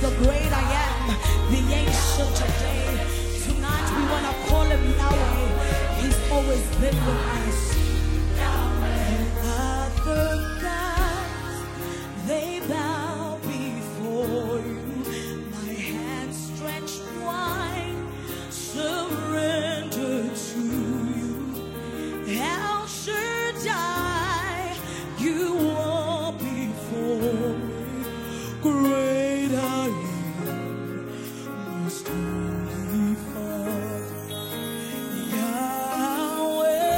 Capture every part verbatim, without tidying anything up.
the great I am, the ancient of days. Tonight we want to call him Yahweh. He's always been with us. Other gods, they bow before you. My hands stretched wide, surrender to you. El Shaddai, you are before me. Great I am, most holy Father, Yahweh,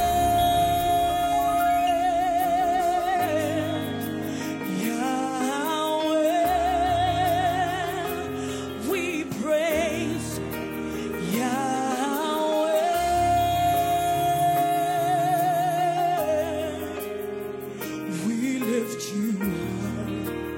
Yahweh, we praise Yahweh, we lift you high.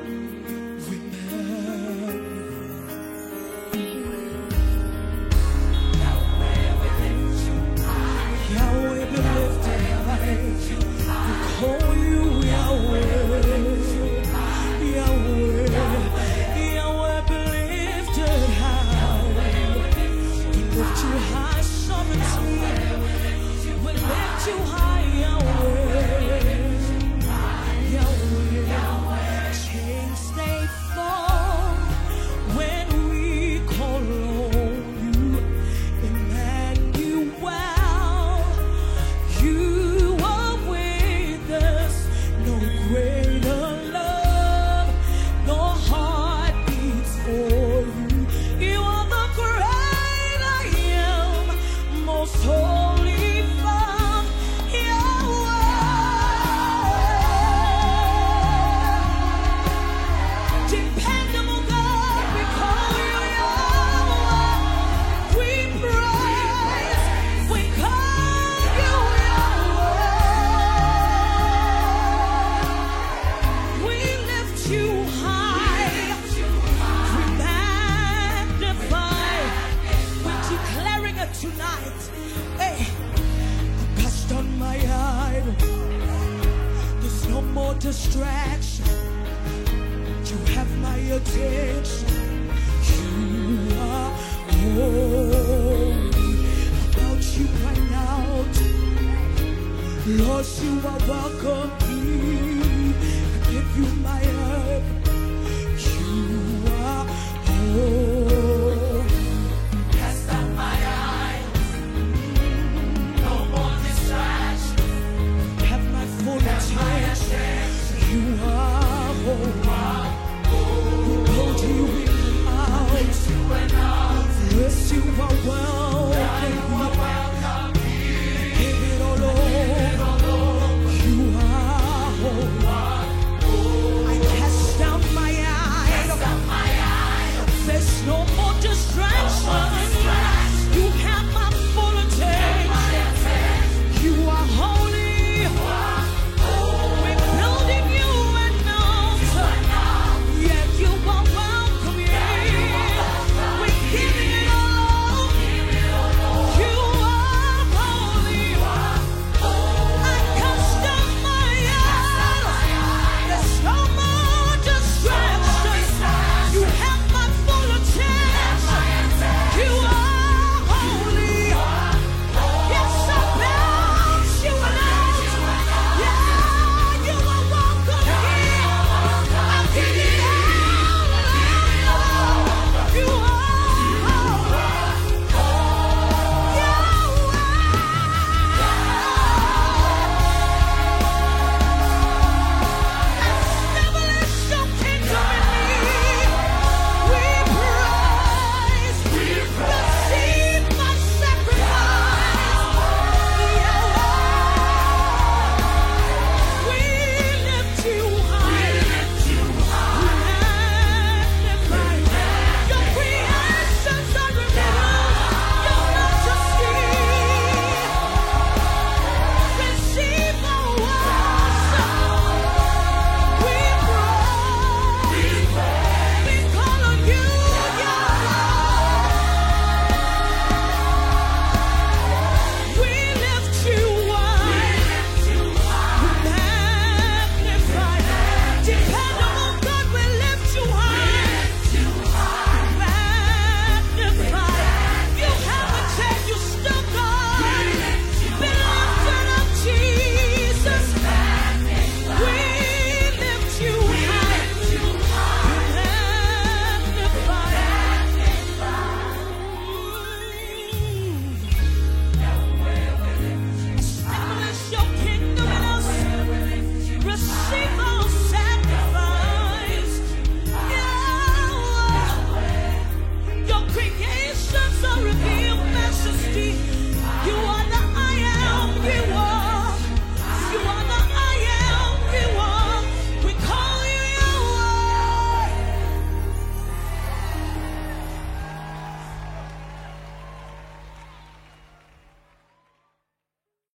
Tonight, hey, I cast on my idol. There's no more distraction. You have my attention. You are holy. About you right now, Lord, you are welcome here.